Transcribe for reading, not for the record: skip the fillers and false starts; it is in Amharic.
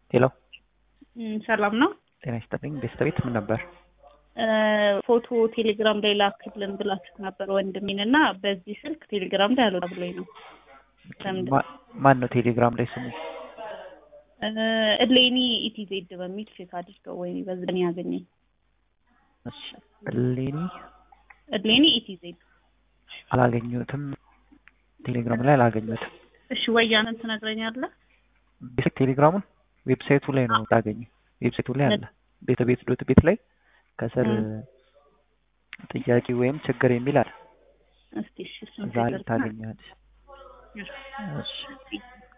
ሄሎ ሰላም ነው። ጤና ይስጥልኝ። ቤት ምን ነበር? ፎቶ ቴሌግራም ላይ ላክልን ብላችሁ ነበር ወንድሜን እና በዚህ ስልክ ቴሌግራም ላይ አልወጣ ብሎኝ ነው። ማን ነው ቴሌግራም ላይ ስሙ? እሌኒ ኢቲዜድ በሚል ቼክ አድርገው ወይ በዚህ ያገኘኝ። እሺ እሌኒ ኢቲዜድ አላገኘሁትም። ቴሌግራም ላይ አላገኘሁትም። እሺ ወያንን ትነግረኛለህ? ቴሌግራሙን ዌብሳይቱ ላይ ነው ታገኘው። ዌብሳይቱ ላይ አለ። ቤት ላይ ከስር ጥያቄ ወይም ችግር የሚል አለ። እስቲ እሺ እሱን ዛሬ ታገኛለሽ። እሺ